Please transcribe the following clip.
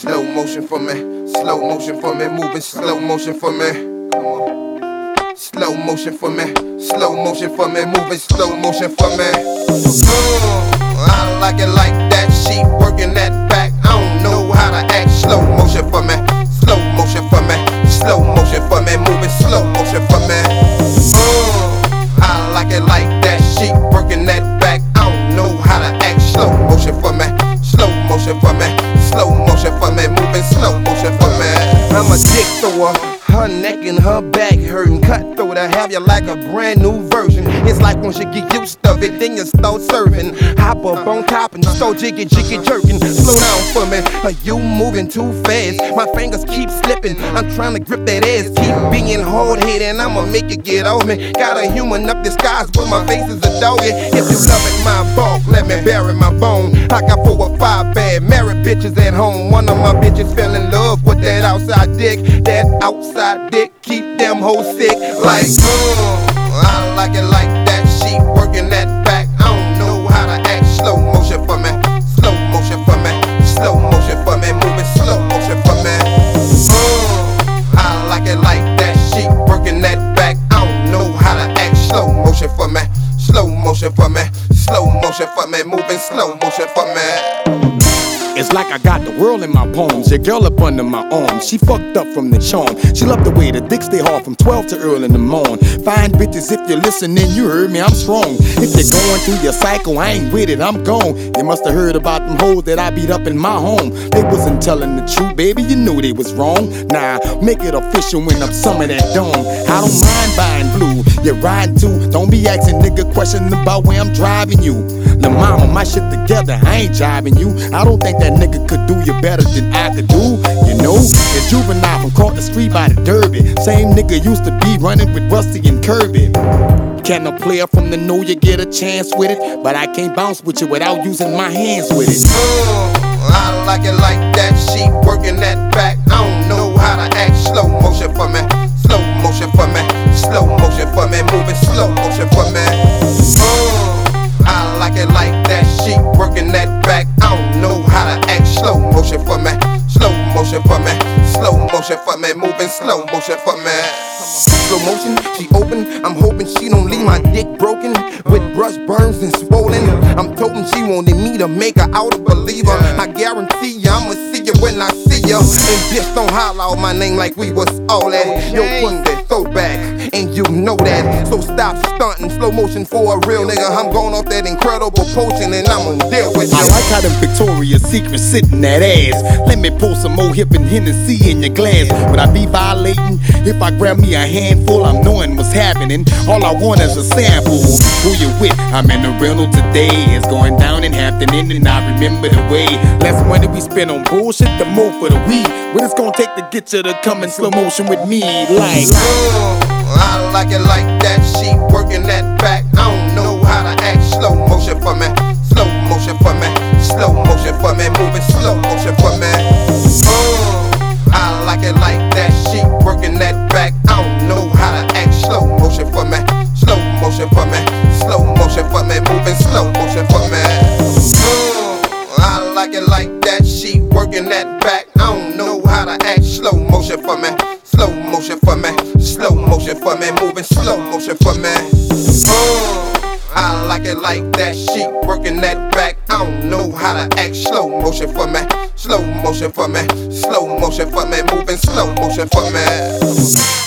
Slow motion for me, slow motion for me, moving slow motion for me. Come on. Slow motion for me, slow motion for me, moving slow motion for me. I like it like that, she working that back. I don't know how to act. Slow motion for me, slow motion for me, slow motion for me, moving slow motion for me. I like it like that, she working that back. I don't know how to act. Slow motion for me, slow motion for me, slow motion for me, moving slow motion for me. I'm a dick thrower, her neck and her back hurting. Cutthroat, I have you like a brand new version. It's like once you get used to it, then you start serving. Hop up on top and start jiggy jerking. Slow down for me, you moving too fast. My fingers keep slipping, I'm trying to grip that ass. Keep being hard-headed and I'ma make you get off me. Got a human up disguised, but my face is a doggy. If you loving my bulk, let me bury my bone. I got 4 or 5 bad married bitches at home. One of my bitches fell in love with that outside dick. That outside dick keep them hoes sick. Like, I like it like that, she working that back. I don't know how to act. Slow motion for me, slow motion for me, slow motion for me, moving slow motion for me. I like it like that, she working that back. I don't know how to act. Slow motion for me, slow motion for me, slow motion for me, moving slow motion for me. It's like I got the world in my palms, your girl up under my arm. She fucked up from the charm. She loved the way the dick stay hard from 12 to early in the morning. Fine bitches, if you're listening, you heard me, I'm strong. If you're going through your cycle, I ain't with it, I'm gone. You must have heard about them hoes that I beat up in my home. They wasn't telling the truth, baby, you knew they was wrong. Nah, make it official when I'm some of that dome. I don't mind buying blue, you're riding too. Don't be asking nigga questions about where I'm driving you. The mama, my shit together, I ain't jiving you. I don't think that nigga could do you better than I could do. You know, it's Juvenile from Caught the Street by the Derby. Same nigga used to be running with Rusty and Kirby. Can a player from the know you get a chance with it? But I can't bounce with you without using my hands with it. I like it like that, she working that back. I don't know how to act. Slow motion for me, slow motion for me, slow motion for me, moving slow motion for me. I like it like that, she working that back. I don't know how to act. Slow motion for me, slow motion for me, slow motion for me, moving slow motion for me. Slow motion, she open, I'm hoping she don't leave my dick broken with brush burns and swollen. I'm toting she wanted me to make her out a believer. I guarantee ya, I'ma see you when I see ya. And bitch don't holler out my name like we was all that. Yo, pussy, throw back, and you know that. So stop stunting, slow motion for a real nigga. I'm going off that incredible potion and I'ma deal with you. I like how them Victoria's Secret sitting that ass. Let me pour some more hip and Hennessy in your glass. Would I be violating if I grab me a handful? I'm knowing what's happening. All I want is a sample. Who you with? I'm in the rental today. It's going down in Hampton Inn and I remember the way. Less money we spend on bullshit, the more for the weed. What it's gonna take to get you to come in slow motion with me? Like, I like it like that, she working that back. I don't know how to act. Slow motion for me, slow motion for me, slow motion for me, moving slow motion for me. I like it like that, she working that back. I don't know how to act. Slow motion for me, slow motion for me, slow motion for me, moving slow motion for me. I like it like that, she working that back. I don't know how to act. Slow motion for me, slow motion for me, slow motion for me, moving slow motion for me. I like it like that, she working that back. I don't know how to act. Slow motion for me, slow motion for me, slow motion for me, moving slow motion for me.